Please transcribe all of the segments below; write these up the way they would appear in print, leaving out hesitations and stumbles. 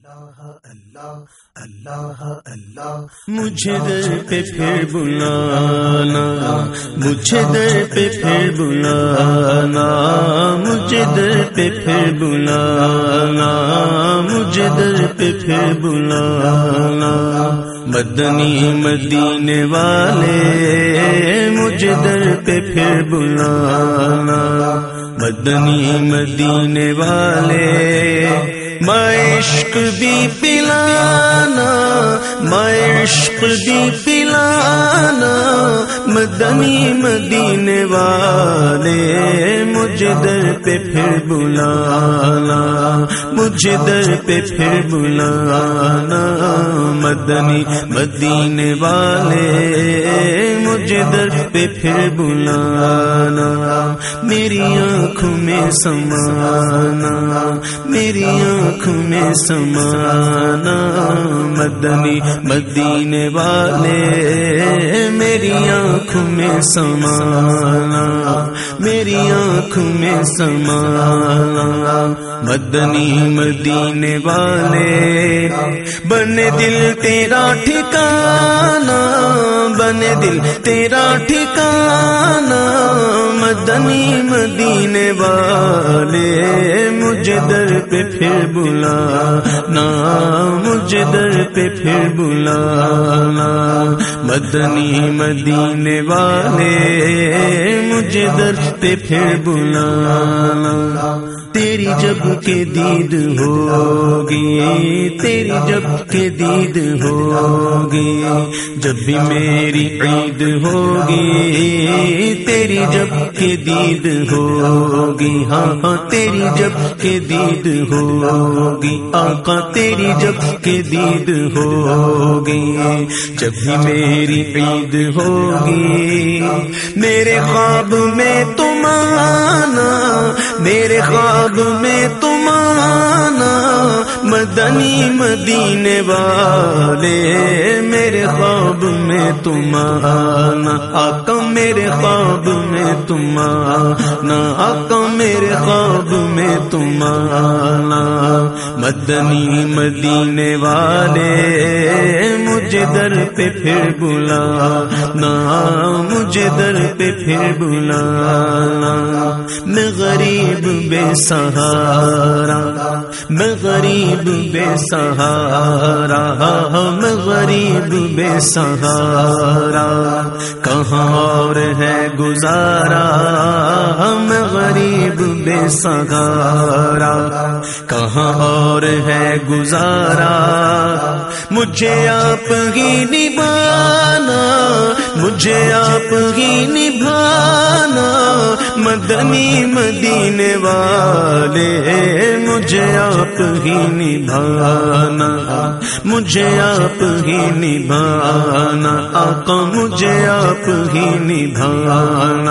مجھے در پہ پھر بلانا، مجھے در پہ پھر بلانا، مجھے در پہ پھر بلانا، مجھے در پہ پھر بلانا، مدنی مدینے والے مجھے در پہ پھر بلانا، مدنی مدینے والے عشق بھی پلانا، عشق بھی پلانا، مدنی مدینے والے مجھے در پہ پھر بلانا، مجھے در پہ پھر بلانا، مدنی مدینے والے مجھے در پہ پھر بلانا، میری آنکھوں میں سمانا، میری آنکھوں میں سمانا، مدنی مدینے والے میری آنکھوں میں سمانا، میری آنکھوں میں سمانا، مدنی مدینے والے بنے دل تیرا ٹھکانا، بنے دل تیرا ٹھکانا، مدنی مدینے والے مجھے در پہ پھر بلانا، مجھے در پہ پھر بلانا، مدنی مدینے والے مجھے در پہ پھر بلانا، تیری جب کے دید ہوگی، تیری جب کے دید ہوگی، جب بھی میری عید ہوگی، تیری جب کے دید ہوگی، ہاں تیری جب کے دید ہوگی، آقا تیری جب کے دید ہوگی، جب بھی میری عید ہوگی، میرے خواب میں تم آنا، میرے خواب میں تم آنا، مدنی مدینے والے میرے خواب میں تم آنا، آقا میرے خواب میں تم آنا، آقا میرے خواب میں تم آنا، مدنی مدینے والے مجھے در پہ پھر بلانا، مجھے در پہ پھر بلانا، میں غریب بے سہارا، میں غریب بے سہارا، میں غریب بے سہارا، کہاں اور ہے گزارا، میں غریب بے سہارا، کہاں اور ہے گزارا، مجھے آپ ہی نبھانا، مجھے آپ ہی نبھانا، مدنی مدینے والے مجھے آپ ہی نبھانا، مجھے آپ ہی نبھانا، آقا مجھے آپ ہی نبھانا،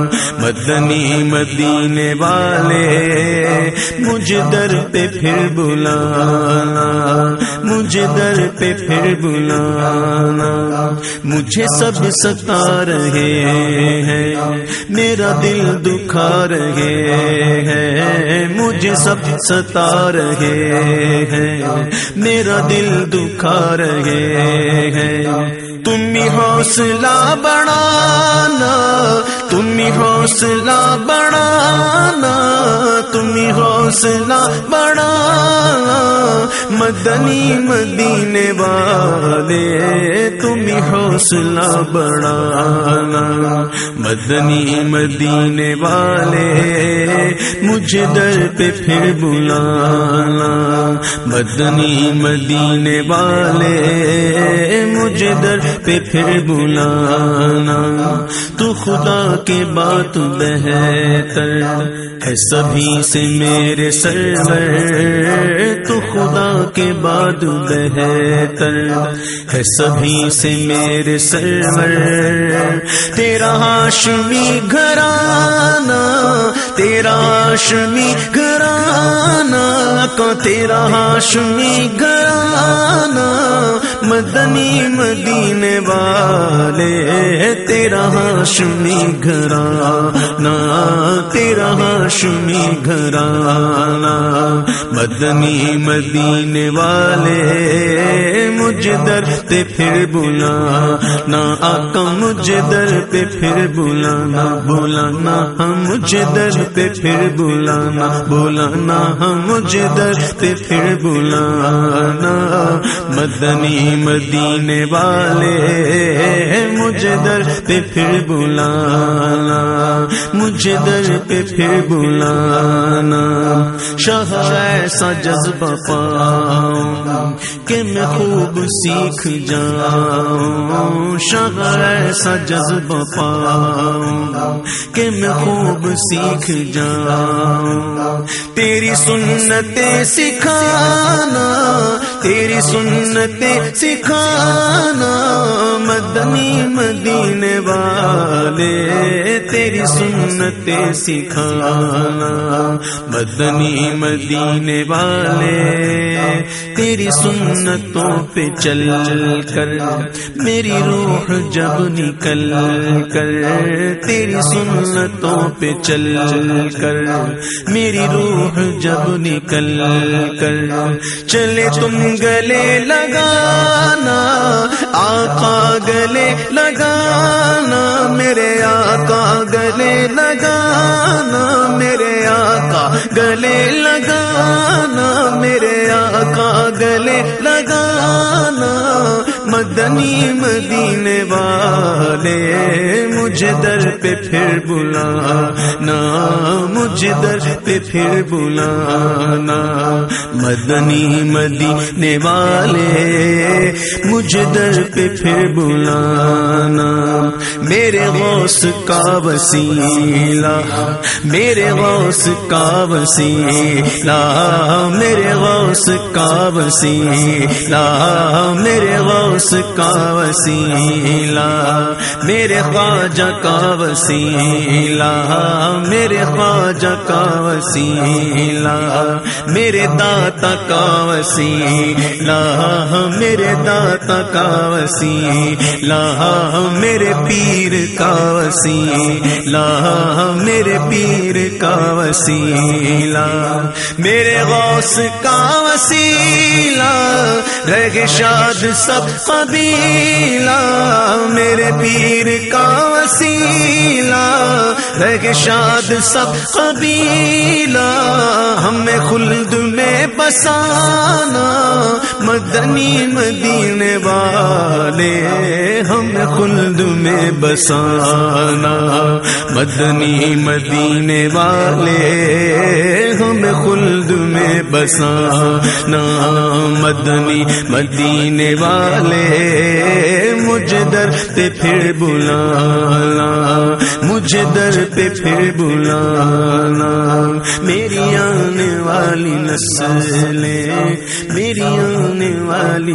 مدنی مدینے والے مجھے در پہ پھر بلانا، مجھے در پہ پھر بلانا، مجھے سب ستا رہے ہیں، میرا دل دکھا رہے ہیں، مجھے سب ستا رہے ہیں، میرا دل دکھا رہے ہیں، تم ہی حوصلہ بڑھانا، تم ہی حوصلہ بڑھانا، تم ہی حوصلہ بڑھانا، مدنی مدینے والے تم ہی حوصلہ بڑھانا، مدنی مدینے والے مجھے در پہ پھر بلانا، مدنی مدینے والے مجھے در پہ پھر بلانا، تو خدا کے بات بہتر ہے سبھی سے میرے سرور، تو خدا کے بعد بہتر ہے سبھی سے میرے سرور، تیرا ہاشمی گھرانہ، تیرا ہاشمی گھرانہ، کو تیرا ہاشمی گھرانہ، مدنی مدینے والے تیرا ہاشمی گھرانہ تیرا ہاشمی گھرانہ مدنی مدینے والے مجھے در پہ پھر بلانا آقا مجھے در پہ پھر بلانا بلانا ہم مجھے در پہ پھر بلانا بلانا ہم مجھے در پہ پھر بلانا مدنی مدینے والے مجھے در پہ پھر بلانا مجھے در پہ پھر بلانا شاہ ایسا جذبہ پاؤں کہ میں خوب سیکھ جاؤں شاہ ایسا جذبہ پاؤں کہ میں خوب سیکھ جاؤں تیری سنتیں سکھانا تیری سنتیں سکھانا مدنی مدینے والے تیری سنتیں سکھانا مدنی مدینے والے تیری سنتوں پہ چل کر میری روح جب نکل کر تیری سنتوں پہ چل کر میری روح جب نکل کر چلے تم گلے لگانا آقا گلے لگانا میرے آقا گلے لگانا میرے آقا گلے لگانا میرے آقا گلے لگانا مدنی مدینے والے مجھے در پہ پھر بلانا مجھے در پہ پھر بلانا مدنی مدینے والے مجھے در پہ پھر بلانا میرے غوث کا وسیلہ میرے غوث کا وسیلہ میرے غوث کا وسیلہ میرے غوث کا وسیلہ میرے خواجہ کا وسیلہ میرے خواجہ کا وسیلہ میرے داتا کا وسیلہ میرے داتا کا وسیلہ میرے پیر کا وسیلہ میرے پیر کا وسیلہ میرے غوث کا وسیلہ رہ شاد سب قبیلہ میرے پیر کا وسیلہ رہ شاد سب قبیلہ ہمیں خلد میں بسانا مدنی مدینے والے ہمیں خلد میں بسانا مدنی مدینے والے ہمیں خلد میں بسانا مدنی مدینے والے مجھے در پہ پھر بلانا مجھے در پہ پھر بلانا میری آنے والی نسلیں میری آنے والی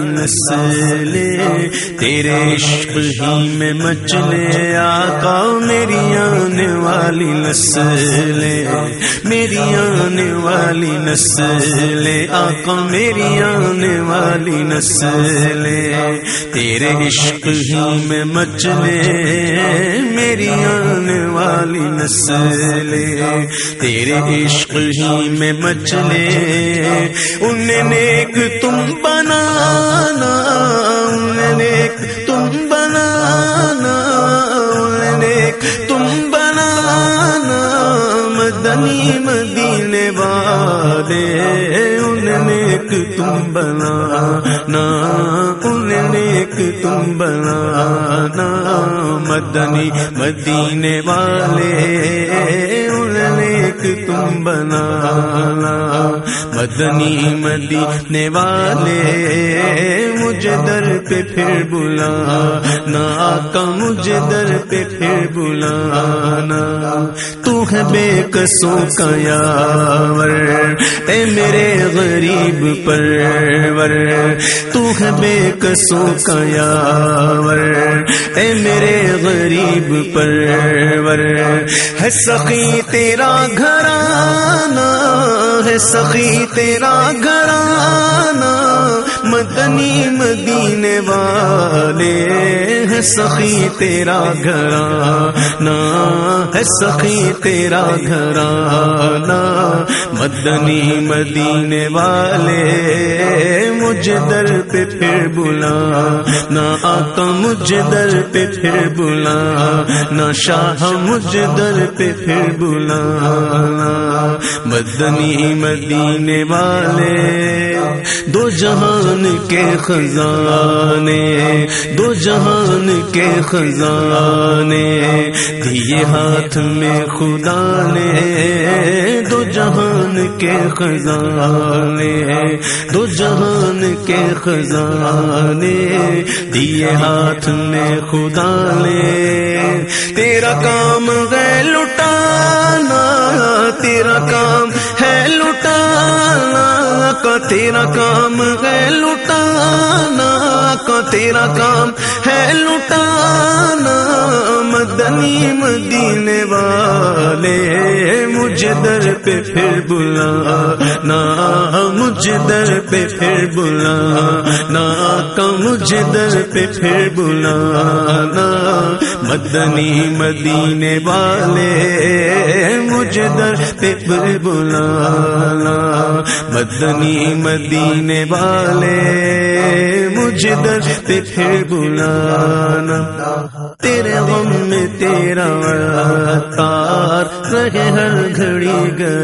نسلیں تیرے عشق ہی میں مچلے آقا میری آنے والی نسلیں میری آنے والی نسلیں آقا میری آنے والی نسلیں تیرے عشق ہی میں مچلے میری آنے والی نسلیں تیرے عشق ہی میں مچلے انہیں نیک تم بنانا انہیں نیک تم بنانا انہیں نیک تم بنانا مدنی مدینے والے انہیں نیک تم بنانا انہیں نیک تم بنانا مدنی مدینے والے انہیں نیک تم بنانا مدنی مدینے والے مجھے در پہ پھر بلانا آقا مجھے در پہ پھر بلانا تو ہے بے قصوں کا یاور اے میرے غریب پرور تو ہے بے قصوں کا یاور اے میرے غریب پرور ہے سخی تیرا گھرانہ ہے سخی تیرا گھرانہ مدنی مدینے والے ہے سخی تیرا گھرانہ ہے سخی تیرا گھرانہ مدنی مدینے والے مجھے در پہ پھر بلا نہ آقا مجھے در پہ پھر بلا نہ شاہ مجھے در پہ پھر بلا مدنی مدینے والے دو جہان کے خزانے دو جہان کے خزانے دیے ہاتھ میں خدا نے دو جہان کے خزانے دو جہان کے خزانے دیے ہاتھ میں خدا نے تیرا کام ہے لٹانا تیرا کام ہے لٹانا کا تیرا کام ہے لٹانا کا تیرا کام ہے لٹانا مدنی مدینے والے مجھے در پہ پھر بلا نہ مجھے در پہ پھر بلا نہ کا مجھے در پہ پھر بلا نہ مدنی مدینے والے مجھے در پہ پھر بلا نہ مدنی مدینے والے مجھے در پہ پھر بلانا تیرے غم میں تیرا عطار رہے ہر گھڑی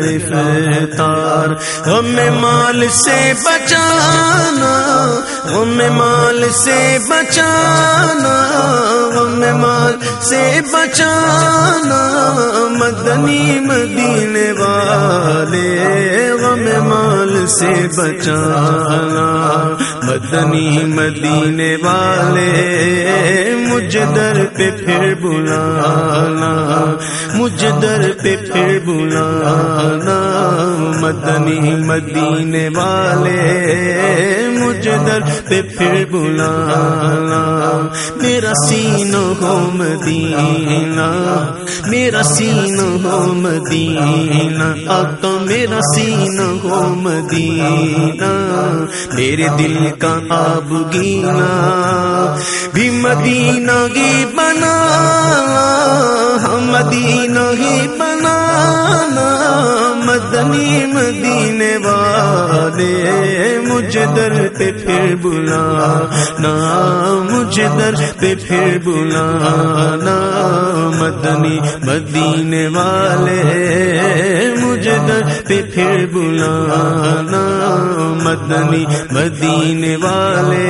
گرفتار غم مال سے بچانا غم مال سے بچانا غم مال سے بچانا مدنی مدینے والے غم مال سے بچانا مدنی مدینے والے مجھے در پہ پھر بلانا مجھے در پہ پھر بلانا مدنی مدینے والے مجھے در پہ پھر بلانا میرا سینہ ہو مدینہ میرا سینہ ہو مدینہ آقا میرا سینہ ہو مدینہ میرے دل کا آب گینا بھی مدینہ ہی بنانا ہم مدینہ ہی بنانا مدنی مدینے والے مجھے در پہ پھر بلانا مجھے در پہ پھر بلانا مدنی مدینے والے مجھے در پہ پھر بلانا مدنی مدینے والے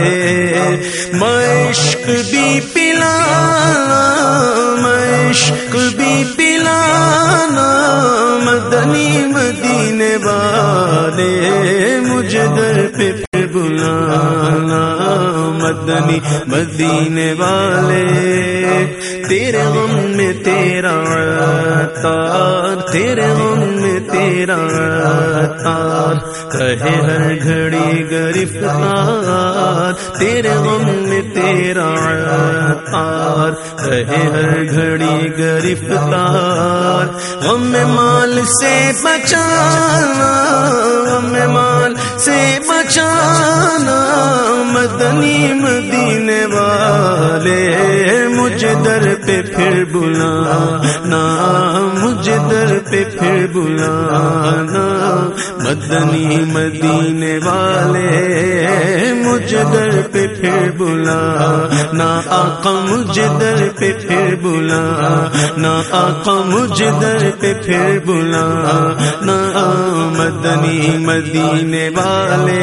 میں عشق بھی پلانا میں عشق بھی پلانا مدنی مدینے والے مجھے در پہ پھر بلانا مدنی مدینے والے تیرے غم میں تیرا عطار تیرے غم میں تیرا عطار رہے ہر گھڑی گرفتار تیرے غم میں تیرا عطار رہے ہر گھڑی گرفتار غم مال سے بچانا غم مال سے بچانا مدنی مدینے والے مجھے در پہ پھر بلانا مجھے در پہ پھر بلانا مدنی مدینے والے مجھے در پہ پھر بلانا آقا مجھے در پہ پھر بلانا آقا مجھے در پہ پھر بلانا مدنی مدینے والے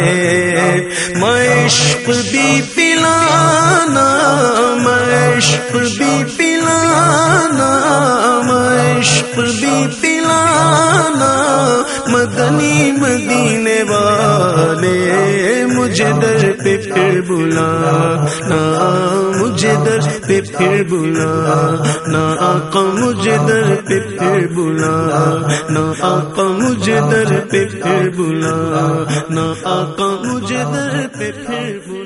میں عشق بھی پلانا میں عشق بھی پلانا میں عشق بھی پلانا مدنی مدینے والے مجھے در پہ پھر بلانا مجھے در پہ پھر بلانا آقا مجھے در پہ پھر بلانا آقا مجھے در پہ پھر بلانا آقا مجھے در پہ پھر بلانا